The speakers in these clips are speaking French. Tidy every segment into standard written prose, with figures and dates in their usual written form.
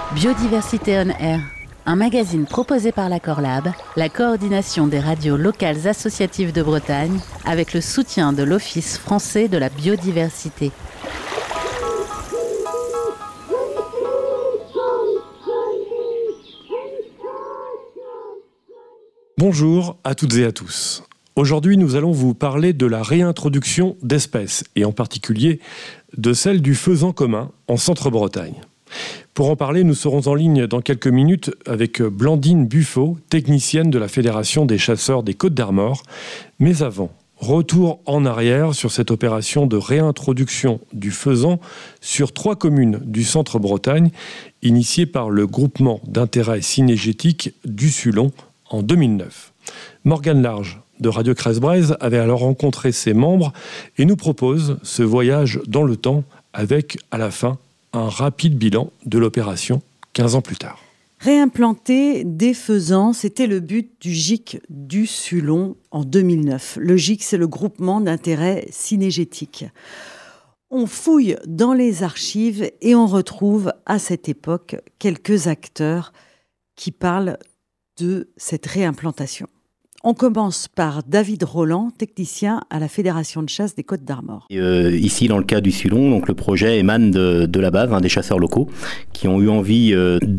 Biodiversité on Air, un magazine proposé par l'Accord Lab, la coordination des radios locales associatives de Bretagne, avec le soutien de l'Office français de la biodiversité. Bonjour à toutes et à tous. Aujourd'hui, nous allons vous parler de la réintroduction d'espèces, et en particulier de celle du faisan commun en Centre-Bretagne. Pour en parler, nous serons en ligne dans quelques minutes avec Blandine Buffo, technicienne de la Fédération des chasseurs des Côtes-d'Armor. Mais avant, retour en arrière sur cette opération de réintroduction du faisan sur 3 communes du Centre-Bretagne, initiée par le groupement d'intérêt cynégétique du Sulon en 2009. Morgane Large de Radio Cresse-Braise avait alors rencontré ses membres et nous propose ce voyage dans le temps avec, à la fin, un rapide bilan de l'opération 15 ans plus tard. Réimplanter des faisans, c'était le but du GIC du Sulon en 2009. Le GIC, c'est le groupement d'intérêt cynégétique. On fouille dans les archives et on retrouve à cette époque quelques acteurs qui parlent de cette réimplantation. On commence par David Roland, technicien à la Fédération de chasse des Côtes-d'Armor. Ici, dans le cas du Sulon, donc le projet émane de la base, des chasseurs locaux qui ont eu envie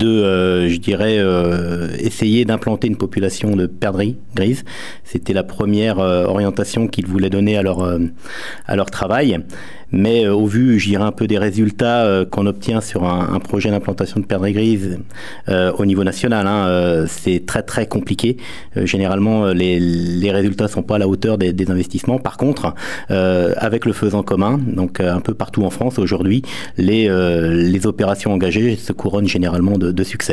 essayer d'implanter une population de perdrix grises. C'était la première orientation qu'ils voulaient donner à leur travail. Mais au vu, un peu des résultats qu'on obtient sur un projet d'implantation de perdrix grises au niveau national, c'est très très compliqué. Généralement, les résultats sont pas à la hauteur des investissements. Par contre, avec le faisan commun, donc un peu partout en France aujourd'hui, les opérations engagées se couronnent généralement de succès.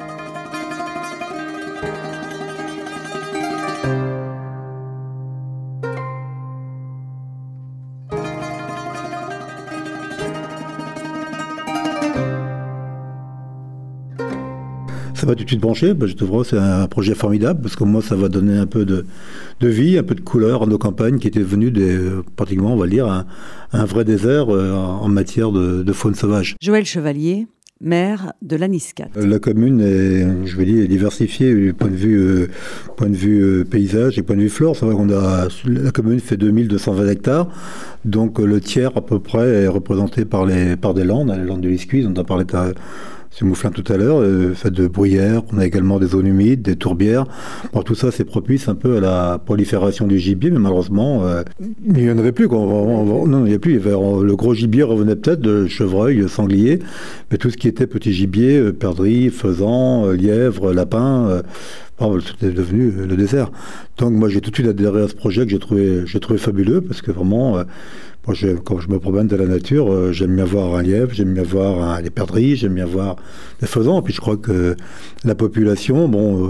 Ça va tout de suite brancher, je trouve que c'est un projet formidable parce que moi ça va donner un peu de vie, un peu de couleur à nos campagnes qui étaient devenues pratiquement, on va dire, un vrai désert en matière de faune sauvage. Joël Chevalier, maire de l'Aniscat. La commune est diversifiée du point de vue paysage et point de vue flore. C'est vrai la commune fait 2220 hectares, donc le tiers à peu près est représenté par des landes, les landes de l'Iscuise, on en parlait c'est Mouflin tout à l'heure, fait de bruyères, on a également des zones humides, des tourbières. Bon, tout ça, c'est propice un peu à la prolifération du gibier, mais malheureusement, il n'y en avait plus. Non, il n'y a plus. Le gros gibier revenait peut-être de chevreuil, sanglier, mais tout ce qui était petit gibier, perdrix, faisan, lièvre, lapin, tout est devenu le désert. Donc moi, j'ai tout de suite adhéré à ce projet que j'ai trouvé fabuleux, parce que vraiment... Moi, quand je me promène dans la nature, j'aime bien voir un lièvre, j'aime bien voir des perdrix, j'aime bien voir des faisans. Et puis je crois que la population,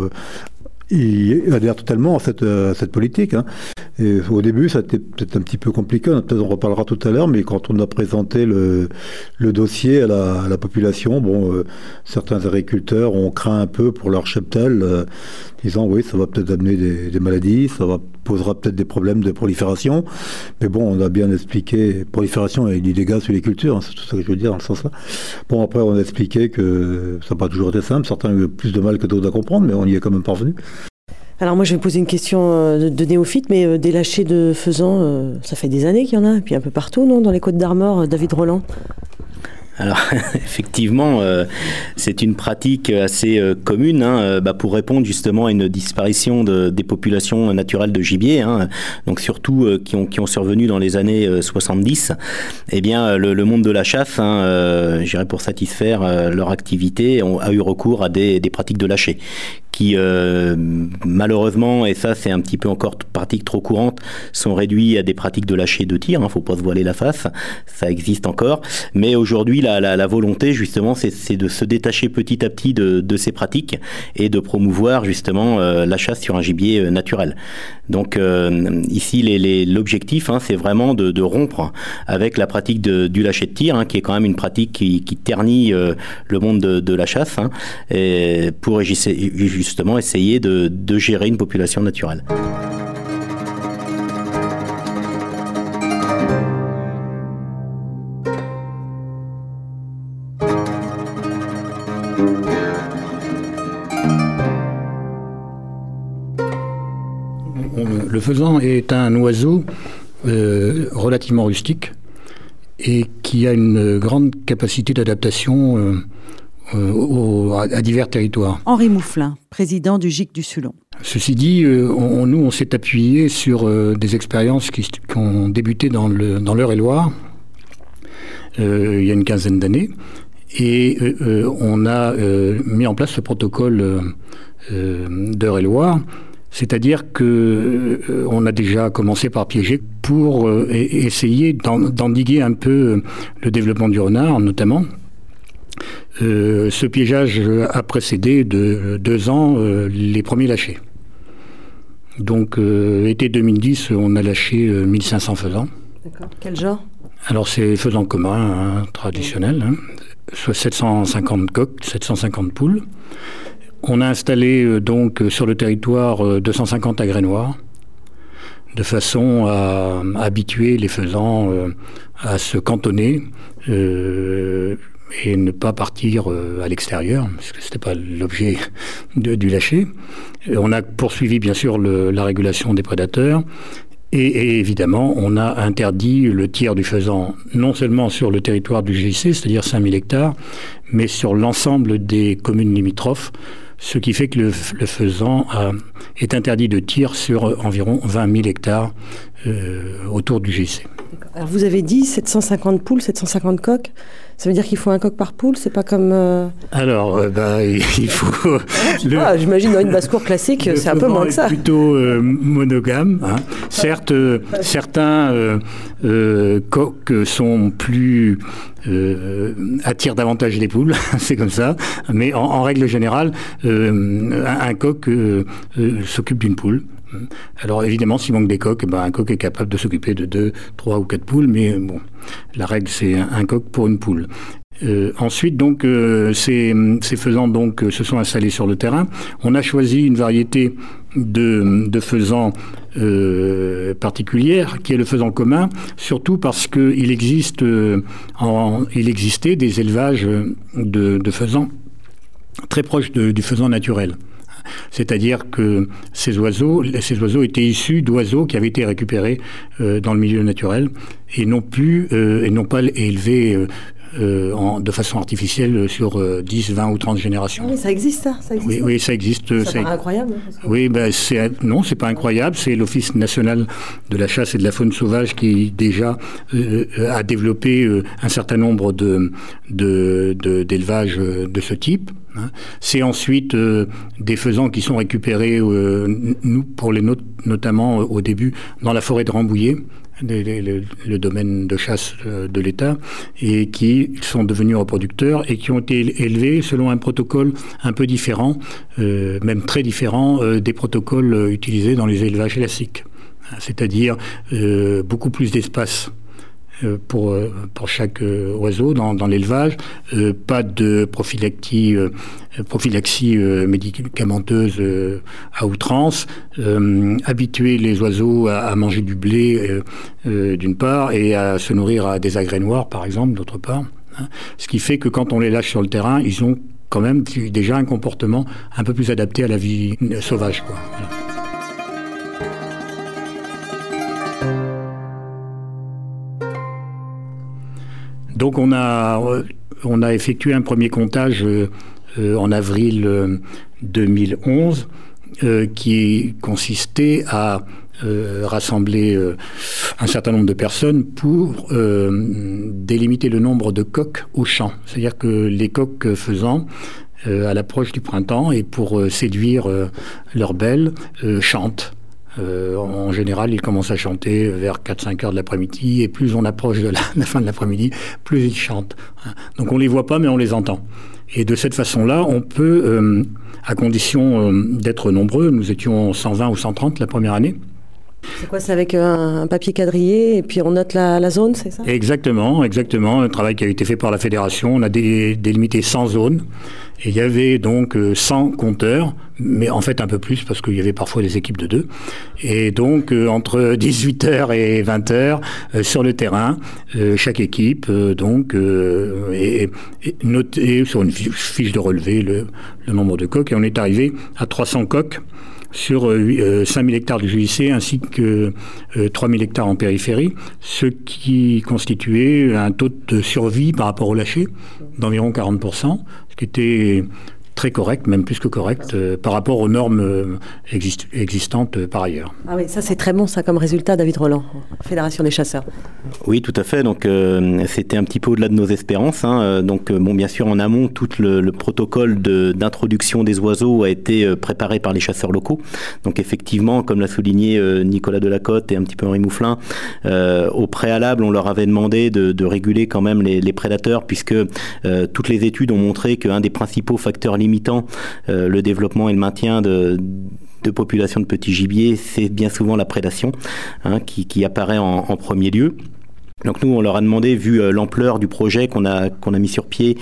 il adhère totalement à cette politique. Et au début, ça a été peut-être un petit peu compliqué, peut-être on reparlera tout à l'heure, mais quand on a présenté le dossier à la population, certains agriculteurs ont craint un peu pour leur cheptel, disant oui, ça va peut-être amener des maladies, posera peut-être des problèmes de prolifération, mais on a bien expliqué, prolifération et du dégât sur les cultures, c'est tout ça que je veux dire dans ce sens-là. Après, on a expliqué que ça n'a pas toujours été simple, certains ont eu plus de mal que d'autres à comprendre, mais on y est quand même parvenu. Alors moi je vais poser une question de néophyte, mais des lâchers de faisans, ça fait des années qu'il y en a, et puis un peu partout, non, dans les Côtes-d'Armor, David Roland? Alors effectivement, c'est une pratique assez commune pour répondre justement à une disparition des populations naturelles de gibier, donc surtout qui ont survenu dans les années 70. Eh bien, le monde de la chasse, pour satisfaire leur activité, a eu recours à des pratiques de lâcher qui malheureusement, et ça c'est un petit peu encore pratique trop courante, sont réduits à des pratiques de lâcher de tir, faut pas se voiler la face, ça existe encore, mais aujourd'hui la volonté justement c'est de se détacher petit à petit de ces pratiques et de promouvoir justement la chasse sur un gibier naturel. Donc ici l'objectif c'est vraiment de rompre avec la pratique du lâcher de tir, qui est quand même une pratique qui ternit le monde de la chasse, et pour justement essayer de gérer une population naturelle. Le faisan est un oiseau relativement rustique et qui a une grande capacité d'adaptation à divers territoires. Henri Mouflin, président du GIC du Sulon. Ceci dit, on s'est appuyé sur des expériences qui ont débuté dans l'Eure-et-Loire il y a une quinzaine d'années. Et on a mis en place ce protocole d'Eure-et-Loire, c'est-à-dire qu'on a déjà commencé par piéger pour essayer d'endiguer un peu le développement du renard, notamment. Ce piégeage a précédé de 2 ans les premiers lâchers. Donc, été 2010, on a lâché 1500 faisans. D'accord. Quel genre ? Alors, c'est faisans communs, traditionnels, soit 750 coqs, 750 poules. On a installé donc sur le territoire 250 agrès noirs, de façon à habituer les faisans à se cantonner et ne pas partir à l'extérieur, parce que ce n'était pas l'objet du lâcher. On a poursuivi bien sûr la régulation des prédateurs. Et évidemment, on a interdit le tir du faisan, non seulement sur le territoire du GIC, c'est-à-dire 5000 hectares, mais sur l'ensemble des communes limitrophes, ce qui fait que le faisan est interdit de tir sur environ 20 000 hectares autour du GIC. Alors vous avez dit 750 poules, 750 coqs. Ça veut dire qu'il faut un coq par poule, c'est pas comme... Alors, il faut... J'imagine dans une basse-cour classique, c'est un peu moins que ça. Plutôt monogame. Hein. Certes, certains coqs sont plus... attirent davantage les poules, c'est comme ça. Mais en règle générale, un coq s'occupe d'une poule. Alors évidemment, s'il manque des coqs, un coq est capable de s'occuper de 2, 3 ou 4 poules, mais bon, la règle c'est un coq pour une poule. Ensuite, donc, ces faisans donc se sont installés sur le terrain. On a choisi une variété de faisans particulière, qui est le faisan commun, surtout parce qu'il existait des élevages de faisans très proches du faisan naturel. C'est-à-dire que ces oiseaux étaient issus d'oiseaux qui avaient été récupérés dans le milieu naturel et non pas élevés de façon artificielle sur 10, 20 ou 30 générations. Oui, ça existe, ça existe. Oui, ça existe. Ça paraît incroyable. Oui, non, c'est pas incroyable. C'est l'Office national de la chasse et de la faune sauvage qui déjà a développé un certain nombre d'élevages de ce type. C'est ensuite des faisans qui sont récupérés, pour les nôtres, notamment au début, dans la forêt de Rambouillet, le domaine de chasse de l'État, et qui sont devenus reproducteurs et qui ont été élevés selon un protocole un peu différent, même très différent des protocoles utilisés dans les élevages classiques. C'est-à-dire beaucoup plus d'espace pour chaque oiseau dans l'élevage, pas de prophylaxie médicamenteuse à outrance, habituer les oiseaux à manger du blé d'une part et à se nourrir à des agrès noirs par exemple d'autre part, hein. Ce qui fait que quand on les lâche sur le terrain, ils ont quand même déjà un comportement un peu plus adapté à la vie sauvage, quoi. Voilà. Donc on a effectué un premier comptage en avril 2011 qui consistait à rassembler un certain nombre de personnes pour délimiter le nombre de coqs au champ. C'est-à-dire que les coqs faisans, à l'approche du printemps et pour séduire leurs belles, chantent. En général, ils commencent à chanter vers 4-5 heures de l'après-midi, et plus on approche de la fin de l'après-midi, plus ils chantent. Donc on ne les voit pas, mais on les entend. Et de cette façon-là, on peut, à condition d'être nombreux, nous étions 120 ou 130 la première année, C'est quoi, c'est avec un papier quadrillé et puis on note la zone, c'est ça ? Exactement. Un travail qui a été fait par la fédération. On a délimité 100 zones. Et il y avait donc 100 compteurs, mais en fait un peu plus parce qu'il y avait parfois des équipes de 2. Et donc entre 18h et 20h sur le terrain, chaque équipe est notée sur une fiche de relevé le nombre de coqs. Et on est arrivé à 300 coqs sur 5000 hectares du JIC ainsi que 3000 hectares en périphérie, ce qui constituait un taux de survie par rapport au lâcher d'environ 40%, ce qui était très correct, même plus que correct, par rapport aux normes existantes par ailleurs. Ah oui, ça c'est très bon ça comme résultat, David Roland, Fédération des chasseurs. Oui, tout à fait. Donc c'était un petit peu au-delà de nos espérances. Donc bien sûr en amont, tout le protocole d'introduction des oiseaux a été préparé par les chasseurs locaux. Donc effectivement, comme l'a souligné Nicolas Delacote et un petit peu Henri Mouflin, au préalable, on leur avait demandé de réguler quand même les prédateurs, puisque toutes les études ont montré qu'un des principaux facteurs limitant le développement et le maintien de populations de petits gibiers, c'est bien souvent la prédation qui apparaît en premier lieu. Donc nous, on leur a demandé, vu l'ampleur du projet qu'on a mis sur pied,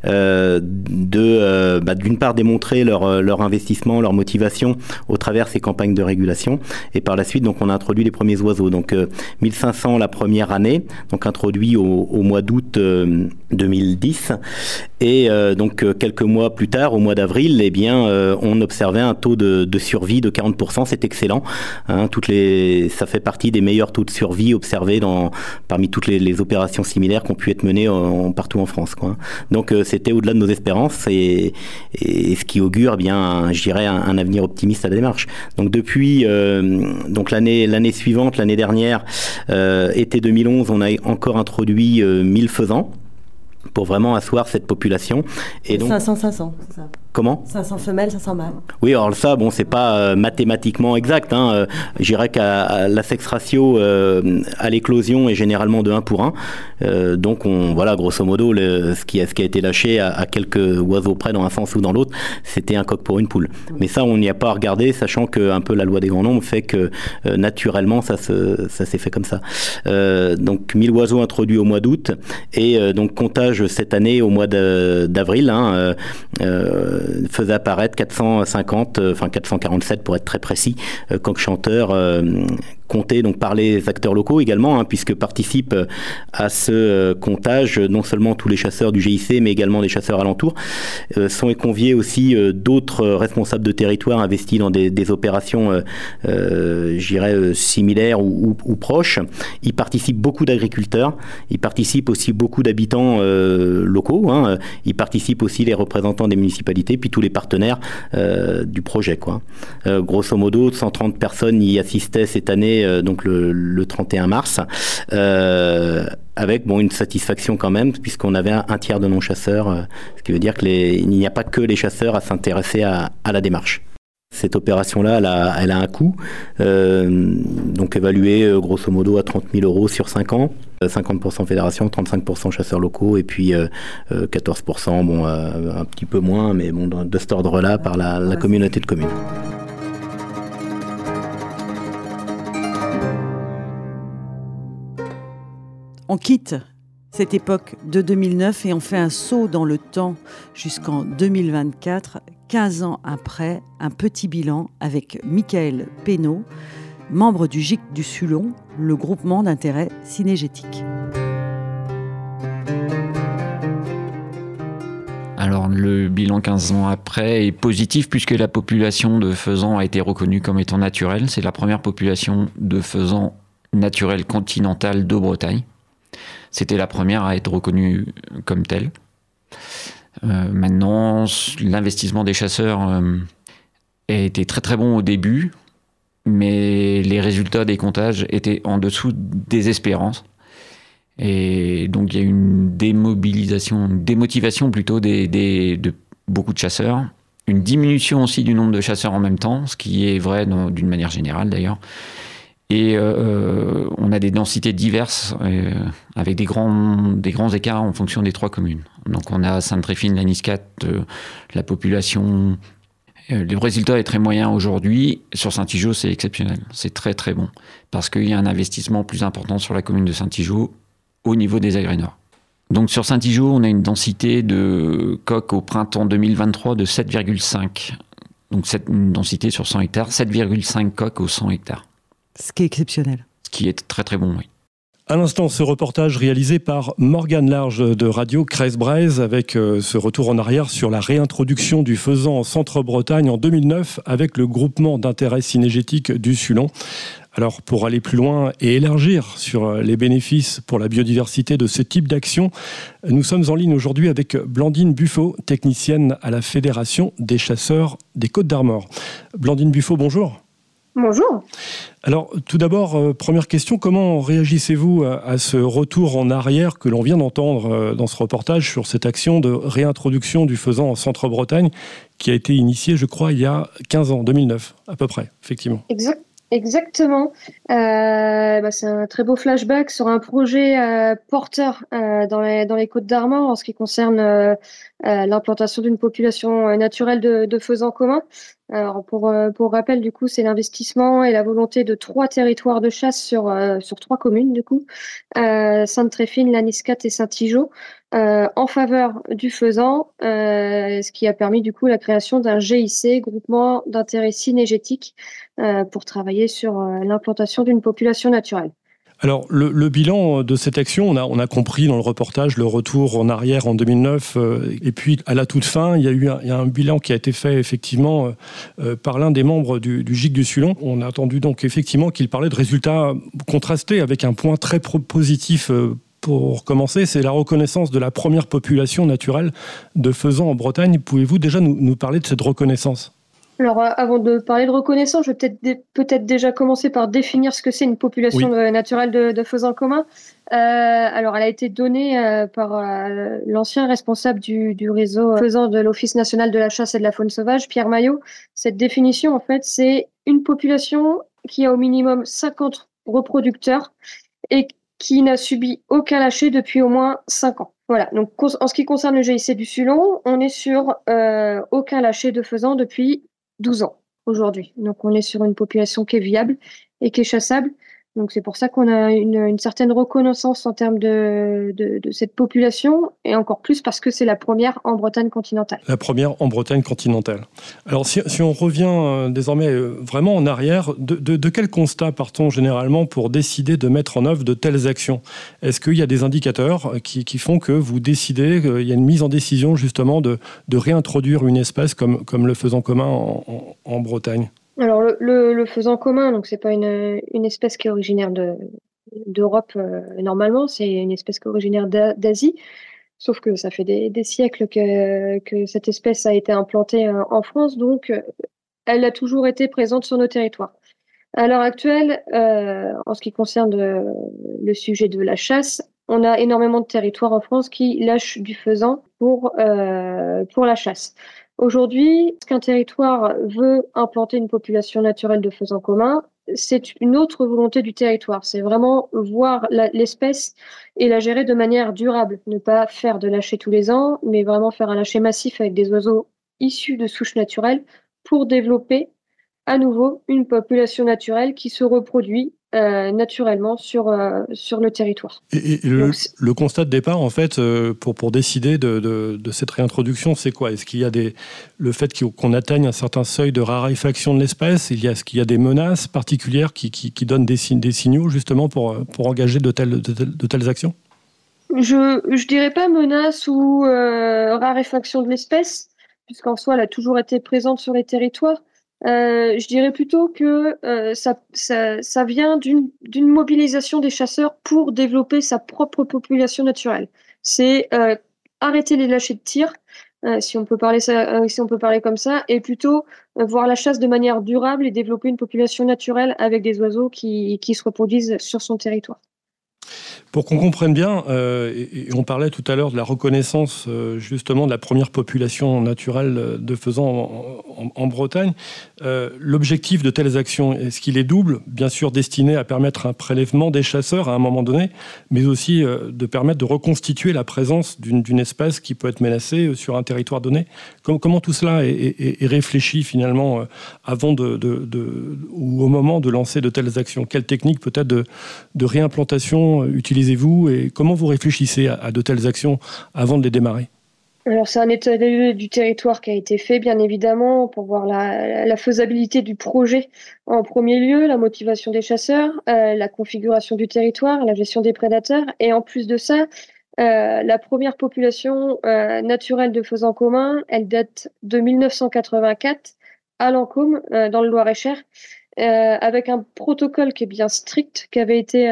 d'une part démontrer leur investissement, leur motivation au travers ces campagnes de régulation, et par la suite, donc on a introduit les premiers oiseaux. Donc 1500 la première année, donc introduit au mois d'août 2010, et donc quelques mois plus tard, au mois d'avril, on observait un taux de survie de 40%, c'est excellent. Ça fait partie des meilleurs taux de survie observés parmi toutes les opérations similaires qui ont pu être menées partout en France, quoi. Donc c'était au-delà de nos espérances, et ce qui augure je dirais un avenir optimiste à la démarche. Donc depuis donc l'année suivante, l'année dernière, été 2011, on a encore introduit 1000 faisans pour vraiment asseoir cette population. Et donc 500, c'est ça. Comment ? 500 femelles, 500 mâles. Oui, alors ça, c'est pas mathématiquement exact. Je dirais qu'à la sex ratio à l'éclosion est généralement de 1 pour 1. Donc, grosso modo, ce qui a été lâché à quelques oiseaux près dans un sens ou dans l'autre, c'était un coq pour une poule. Mais ça, on n'y a pas regardé, sachant que un peu la loi des grands nombres fait que naturellement, ça s'est fait comme ça. Donc, 1000 oiseaux introduits au mois d'août, et donc comptage cette année au mois d'avril, faisait apparaître 447 pour être très précis, coqs chanteurs comptés donc par les acteurs locaux également, puisque participent à ce comptage non seulement tous les chasseurs du GIC, mais également les chasseurs alentours. Sont conviés aussi d'autres responsables de territoire investis dans des opérations, similaires ou proches. Il participe beaucoup d'agriculteurs, il participe aussi beaucoup d'habitants locaux, il participe aussi les représentants des municipalités, puis tous les partenaires du projet, quoi. Grosso modo, 130 personnes y assistaient cette année, donc le 31 mars, avec une satisfaction quand même, puisqu'on avait un tiers de non-chasseurs, ce qui veut dire qu'il n'y a pas que les chasseurs à s'intéresser à la démarche. Cette opération-là, elle a un coût, donc évalué grosso modo à 30 000 € sur 5 ans, 50% fédération, 35% chasseurs locaux, et puis 14%, un petit peu moins, mais de cet ordre-là par la communauté de communes. On quitte cette époque de 2009 et on fait un saut dans le temps jusqu'en 2024, 15 ans après, un petit bilan avec Michael Pénaud, membre du GIC du Sulon, le groupement d'intérêt cynégétique. Alors le bilan 15 ans après est positif puisque la population de faisans a été reconnue comme étant naturelle. C'est la première population de faisans naturels continentales de Bretagne. C'était la première à être reconnue comme telle. Maintenant, l'investissement des chasseurs a été très très bon au début, mais les résultats des comptages étaient en dessous des espérances. Et donc il y a eu une démotivation plutôt de beaucoup de chasseurs, une diminution aussi du nombre de chasseurs en même temps, ce qui est vrai d'une manière générale d'ailleurs. Et on a des densités diverses avec des grands écarts en fonction des 3 communes. Donc on a Sainte-Tréfine, Laniscat, la population Le résultat est très moyen aujourd'hui. Sur Saint-Igeau, c'est exceptionnel. C'est très très bon. Parce qu'il y a un investissement plus important sur la commune de Saint-Igeau au niveau des agréneurs. Donc sur Saint-Igeau, on a une densité de coques au printemps 2023 de 7,5. Donc c'est une densité sur 100 hectares, 7,5 coques aux 100 hectares. Ce qui est exceptionnel. Ce qui est très très bon, oui. À l'instant, ce reportage réalisé par Morgane Large de Radio Crèze-Braise avec ce retour en arrière sur la réintroduction du faisan en Centre-Bretagne en 2009 avec le groupement d'intérêt cynégétique du Sulon. Alors, pour aller plus loin et élargir sur les bénéfices pour la biodiversité de ce type d'action, nous sommes en ligne aujourd'hui avec Blandine Buffo, technicienne à la Fédération des chasseurs des Côtes-d'Armor. Blandine Buffo, bonjour. Bonjour. Alors, tout d'abord, première question, comment réagissez-vous à ce retour en arrière que l'on vient d'entendre dans ce reportage sur cette action de réintroduction du faisan en Centre-Bretagne qui a été initiée, je crois, il y a 15 ans, 2009 à peu près, effectivement. Exactement. C'est un très beau flashback sur un projet porteur dans les Côtes-d'Armor en ce qui concerne l'implantation d'une population naturelle de faisans communs. Alors pour rappel, du coup, c'est l'investissement et la volonté de 3 territoires de chasse sur 3 communes, du coup, Sainte-Tréfine, Laniscat et Saint-Igeau, en faveur du faisan, ce qui a permis du coup la création d'un GIC, groupement d'intérêt cynégétique, pour travailler sur l'implantation d'une population naturelle. Alors, le bilan de cette action, on a compris dans le reportage le retour en arrière en 2009, et puis à la toute fin, il y a un bilan qui a été fait effectivement par l'un des membres du GIC du Sulon. On a entendu donc effectivement qu'il parlait de résultats contrastés avec un point très positif. Pour commencer, c'est la reconnaissance de la première population naturelle de faisans en Bretagne. Pouvez-vous déjà nous parler de cette reconnaissance ? Alors, avant de parler de reconnaissance, je vais peut-être déjà commencer par définir ce que c'est une population naturelle de faisans communs. Alors, elle a été donnée par l'ancien responsable du réseau faisan de l'Office national de la chasse et de la faune sauvage, Pierre Maillot. Cette définition, en fait, c'est une population qui a au minimum 50 reproducteurs et qui n'a subi aucun lâcher depuis au moins 5 ans. Voilà, donc en ce qui concerne le GIC du Sulon, on est sur aucun lâcher de faisans depuis 12 ans aujourd'hui. Donc on est sur une population qui est viable et qui est chassable. Donc c'est pour ça qu'on a une certaine reconnaissance en termes de cette population, et encore plus parce que c'est la première en Bretagne continentale. La première en Bretagne continentale. Alors si on revient désormais vraiment en arrière, de quel constat partons généralement pour décider de mettre en œuvre de telles actions ? Est-ce qu'il y a des indicateurs qui font que vous décidez, qu'il y a une mise en décision justement de réintroduire une espèce comme le faisan commun en Bretagne ? Alors le faisan commun, donc c'est pas une espèce qui est originaire d'Europe normalement, c'est une espèce qui est originaire d'Asie, sauf que ça fait des siècles que cette espèce a été implantée en France, donc elle a toujours été présente sur nos territoires. À l'heure actuelle, en ce qui concerne le sujet de la chasse, on a énormément de territoires en France qui lâchent du faisan pour la chasse. Aujourd'hui, qu'un territoire veut implanter une population naturelle de faisans communs, c'est une autre volonté du territoire. C'est vraiment voir l'espèce et la gérer de manière durable. Ne pas faire de lâcher tous les ans, mais vraiment faire un lâcher massif avec des oiseaux issus de souches naturelles pour développer à nouveau une population naturelle qui se reproduit naturellement sur le territoire. Et le constat de départ, en fait, pour décider de cette réintroduction, c'est quoi ? Est-ce qu'il y a le fait qu'on atteigne un certain seuil de raréfaction de l'espèce ? Est-ce qu'il y a des menaces particulières qui donnent des signaux, justement, pour engager de telles actions ? Je dirais pas menace ou raréfaction de l'espèce, puisqu'en soi, elle a toujours été présente sur les territoires. Je dirais plutôt que ça vient d'une mobilisation des chasseurs pour développer sa propre population naturelle. C'est arrêter les lâchers de tir, si on peut parler comme ça, et plutôt voir la chasse de manière durable et développer une population naturelle avec des oiseaux qui se reproduisent sur son territoire. Pour qu'on comprenne bien, et on parlait tout à l'heure de la reconnaissance justement de la première population naturelle de faisans en Bretagne, l'objectif de telles actions, est-ce qu'il est double? Bien sûr destiné à permettre un prélèvement des chasseurs à un moment donné, mais aussi de permettre de reconstituer la présence d'une espèce qui peut être menacée sur un territoire donné. Comment tout cela est réfléchi finalement avant ou au moment de lancer de telles actions? Quelle technique peut-être de réimplantation utilisez-vous et comment vous réfléchissez à de telles actions avant de les démarrer? Alors, c'est un état des lieux du territoire qui a été fait, bien évidemment, pour voir la faisabilité du projet en premier lieu, la motivation des chasseurs, la configuration du territoire, la gestion des prédateurs. Et en plus de ça, la première population naturelle de faisans communs, elle date de 1984 à Lancôme, dans le Loir-et-Cher. Avec un protocole qui est bien strict, qui avait été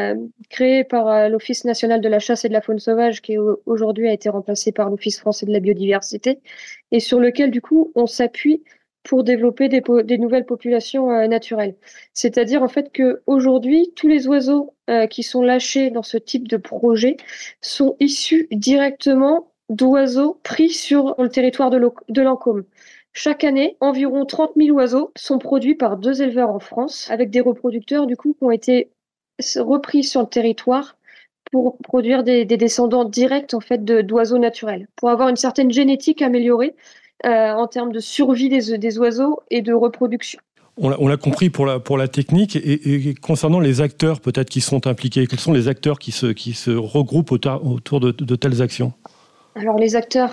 créé par l'Office national de la chasse et de la faune sauvage, qui aujourd'hui a été remplacé par l'Office français de la biodiversité, et sur lequel, du coup, on s'appuie pour développer des nouvelles populations naturelles. C'est-à-dire, en fait, qu'aujourd'hui, tous les oiseaux qui sont lâchés dans ce type de projet sont issus directement d'oiseaux pris sur le territoire de Lancôme. Chaque année, environ 30 000 oiseaux sont produits par 2 éleveurs en France, avec des reproducteurs du coup qui ont été repris sur le territoire pour produire des descendants directs en fait d'oiseaux naturels, pour avoir une certaine génétique améliorée en termes de survie des oiseaux et de reproduction. On l'a compris pour la technique et concernant les acteurs peut-être qui sont impliqués, quels sont les acteurs qui se regroupent autour de telles actions? Alors les acteurs,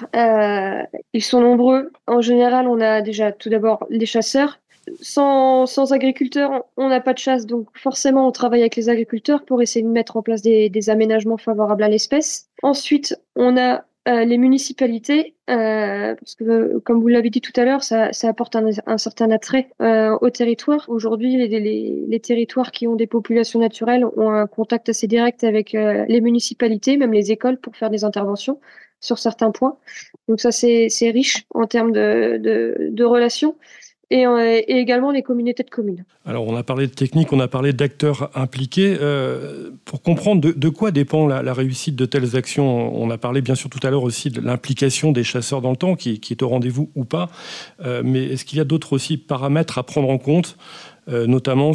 ils sont nombreux. En général, on a déjà tout d'abord les chasseurs. Sans agriculteurs, on n'a pas de chasse, donc forcément on travaille avec les agriculteurs pour essayer de mettre en place des aménagements favorables à l'espèce. Ensuite, on a les municipalités, parce que comme vous l'avez dit tout à l'heure, ça apporte un certain attrait au territoire. Aujourd'hui, les territoires qui ont des populations naturelles ont un contact assez direct avec les municipalités, même les écoles, pour faire des interventions sur certains points. Donc ça, c'est riche en termes de relations. Et également les communautés de communes. Alors, on a parlé de technique, on a parlé d'acteurs impliqués. Pour comprendre de quoi dépend la réussite de telles actions, on a parlé bien sûr tout à l'heure aussi de l'implication des chasseurs dans le temps, qui est au rendez-vous ou pas. Mais est-ce qu'il y a d'autres aussi paramètres à prendre en compte, notamment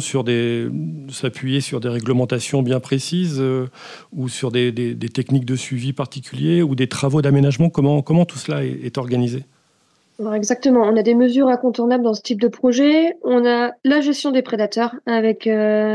s'appuyer sur des réglementations bien précises ou sur des techniques de suivi particuliers ou des travaux d'aménagement? Comment tout cela est organisé? Alors exactement, on a des mesures incontournables dans ce type de projet. On a la gestion des prédateurs avec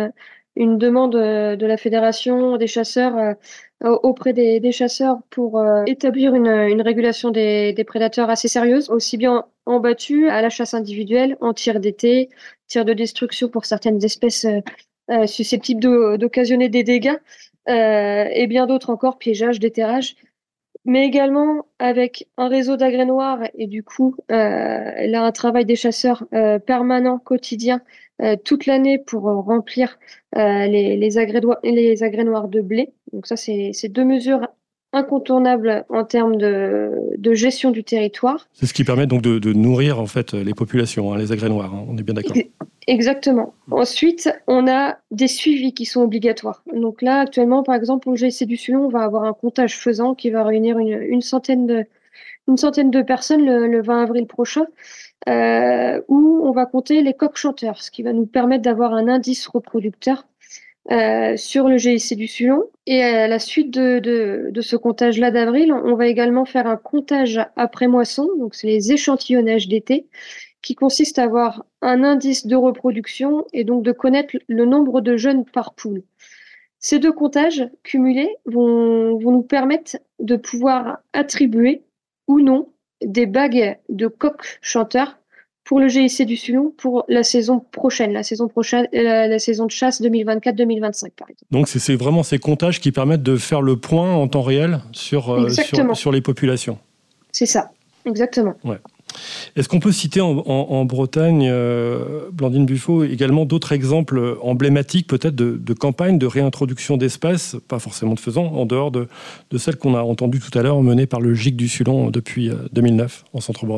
une demande de la Fédération des chasseurs auprès des chasseurs pour établir une régulation des prédateurs assez sérieuse, aussi bien en battu, à la chasse individuelle, en tir d'été, tir de destruction pour certaines espèces susceptibles d'occasionner des dégâts, et bien d'autres encore, piégeage, déterrage. Mais également avec un réseau d'agrès noirs et du coup, là, un travail des chasseurs permanent, quotidien, toute l'année pour remplir les agrès noirs de blé. Donc ça, c'est 2 mesures incontournables en termes de gestion du territoire. C'est ce qui permet donc de nourrir en fait les populations, les agrès noirs, on est bien d'accord. Exactement. Ensuite, on a des suivis qui sont obligatoires. Donc là, actuellement, par exemple, pour le GIC du Sulon, on va avoir un comptage faisant qui va réunir une centaine de personnes le 20 avril prochain, où on va compter les coqs chanteurs, ce qui va nous permettre d'avoir un indice reproducteur sur le GIC du Sulon. Et à la suite de ce comptage-là d'avril, on va également faire un comptage après moisson, donc c'est les échantillonnages d'été, qui consiste à avoir un indice de reproduction et donc de connaître le nombre de jeunes par poule. Ces 2 comptages cumulés vont nous permettre de pouvoir attribuer ou non des bagues de coqs chanteurs pour le GIC du Sulon pour la saison prochaine, la saison de chasse 2024-2025 par exemple. Donc c'est vraiment ces comptages qui permettent de faire le point en temps réel sur les populations. C'est ça, exactement. Ouais. Est-ce qu'on peut citer en Bretagne, Blandine Buffo, également d'autres exemples emblématiques peut-être de campagnes de réintroduction d'espèces, pas forcément de faisans, en dehors de celles qu'on a entendues tout à l'heure menées par le GIC du Sulon depuis 2009 en Centre-Bretagne?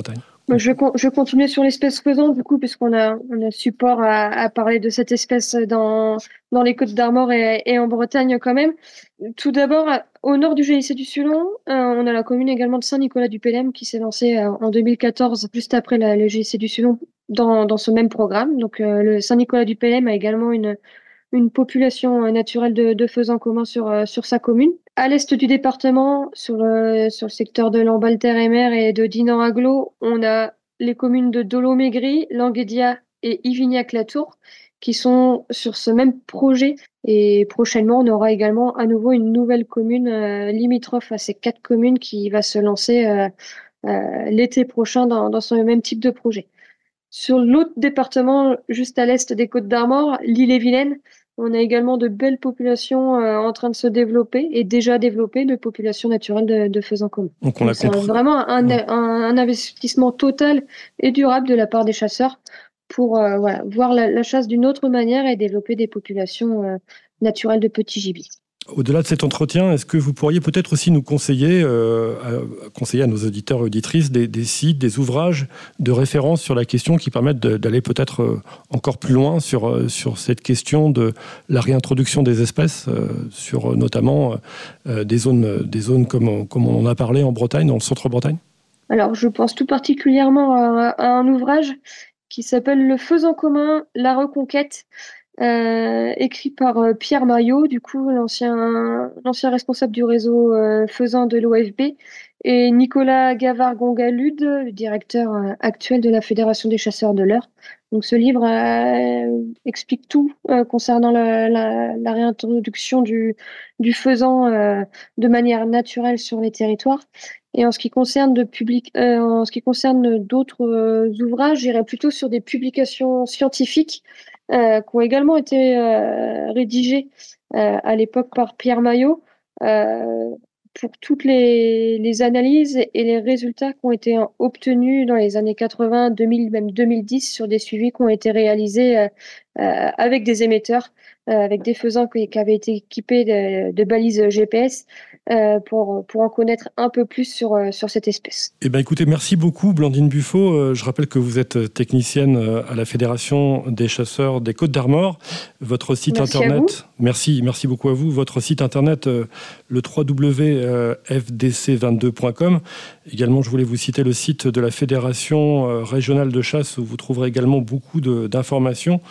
Je vais continuer sur l'espèce faisan, du coup, puisqu'on a support à parler de cette espèce dans les Côtes d'Armor et en Bretagne quand même. Tout d'abord, au nord du GIC du Sulon, on a la commune également de Saint-Nicolas-du-Pélem qui s'est lancée en 2014, juste après le GIC du Sulon, dans ce même programme. Donc, le Saint-Nicolas-du-Pélem a également une population naturelle de faisans communs sur sa commune. À l'est du département, sur le secteur de Lamballe-Terre-et-Mer et de Dinan-Aglo, on a les communes de Dolo-Maigry, Languédia et Ivignac-la-Tour qui sont sur ce même projet. Et prochainement, on aura également à nouveau une nouvelle commune limitrophe à ces 4 communes qui va se lancer l'été prochain dans ce même type de projet. Sur l'autre département, juste à l'est des Côtes d'Armor, l'Ille-et-Vilaine, on a également de belles populations en train de se développer et déjà développées de populations naturelles de faisans communs. Donc c'est vraiment un investissement total et durable de la part des chasseurs pour voir la chasse d'une autre manière et développer des populations naturelles de petits gibiers. Au-delà de cet entretien, est-ce que vous pourriez peut-être aussi nous conseiller à nos auditeurs et auditrices des sites, des ouvrages de référence sur la question qui permettent d'aller peut-être encore plus loin sur cette question de la réintroduction des espèces, sur notamment des zones comme on en a parlé en Bretagne, dans le centre-Bretagne ? Alors, je pense tout particulièrement à un ouvrage qui s'appelle « Le faisan commun, la reconquête ». Écrit par Pierre Maillot, du coup l'ancien responsable du réseau faisan de l'OFB, et Nicolas Gavard-Gongalude, le directeur actuel de la Fédération des chasseurs de l'Eure. Donc ce livre explique tout concernant la réintroduction du faisan de manière naturelle sur les territoires. Et en ce qui concerne d'autres ouvrages, j'irais plutôt sur des publications scientifiques qui ont également été rédigés à l'époque par Pierre Maillot pour toutes les analyses et les résultats qui ont été obtenus dans les années 80, 2000, même 2010 sur des suivis qui ont été réalisés avec des émetteurs, avec des faisans qui avaient été équipés de balises GPS pour en connaître un peu plus sur cette espèce. Eh bien, écoutez, merci beaucoup Blandine Buffo. Je rappelle que vous êtes technicienne à la Fédération des chasseurs des Côtes d'Armor. Votre site internet, merci beaucoup à vous. Votre site internet, le www.fdc22.com. Également, je voulais vous citer le site de la Fédération régionale de chasse où vous trouverez également beaucoup d'informations.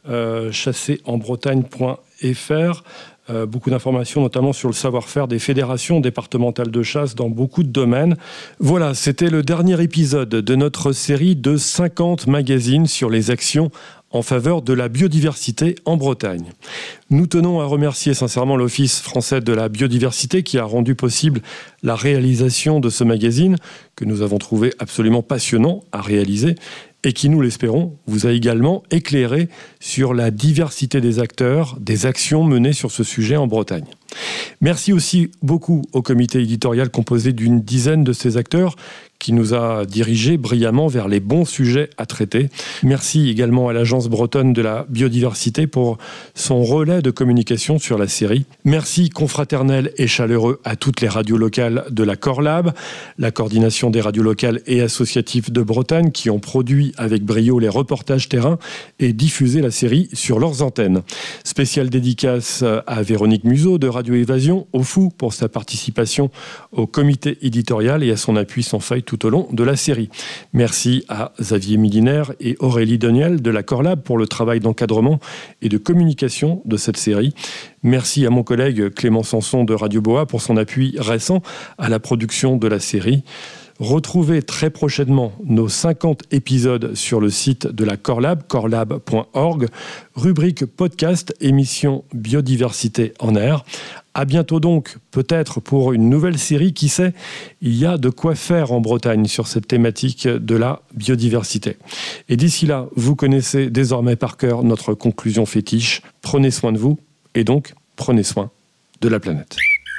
chasserenbretagne.fr. Beaucoup d'informations, notamment sur le savoir-faire des fédérations départementales de chasse dans beaucoup de domaines. Voilà, c'était le dernier épisode de notre série de 50 magazines sur les actions en faveur de la biodiversité en Bretagne. Nous tenons à remercier sincèrement l'Office français de la biodiversité qui a rendu possible la réalisation de ce magazine que nous avons trouvé absolument passionnant à réaliser et qui, nous l'espérons, vous a également éclairé sur la diversité des acteurs, des actions menées sur ce sujet en Bretagne. Merci aussi beaucoup au comité éditorial composé d'une dizaine de ces acteurs qui nous a dirigés brillamment vers les bons sujets à traiter. Merci également à l'Agence bretonne de la biodiversité pour son relais de communication sur la série. Merci confraternel et chaleureux à toutes les radios locales de la Corlab, la coordination des radios locales et associatives de Bretagne qui ont produit avec brio les reportages terrain et diffusé la série sur leurs antennes. Spéciale dédicace à Véronique Museau de Radio Évasion, au Fou pour sa participation au comité éditorial et à son appui sans faille tout au long de la série. Merci à Xavier Milinaire et Aurélie Doniel de la Corlab pour le travail d'encadrement et de communication de cette série. Merci à mon collègue Clément Sanson de Radio Boa pour son appui récent à la production de la série. Retrouvez très prochainement nos 50 épisodes sur le site de la Corlab, corlab.org, rubrique podcast, émission biodiversité en air. À bientôt donc, peut-être pour une nouvelle série, qui sait, il y a de quoi faire en Bretagne sur cette thématique de la biodiversité. Et d'ici là, vous connaissez désormais par cœur notre conclusion fétiche. Prenez soin de vous et donc prenez soin de la planète.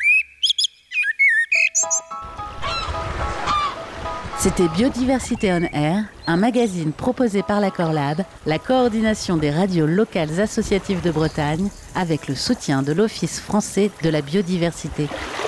C'était Biodiversité on Air, un magazine proposé par la Corlab, la coordination des radios locales associatives de Bretagne, avec le soutien de l'Office français de la biodiversité.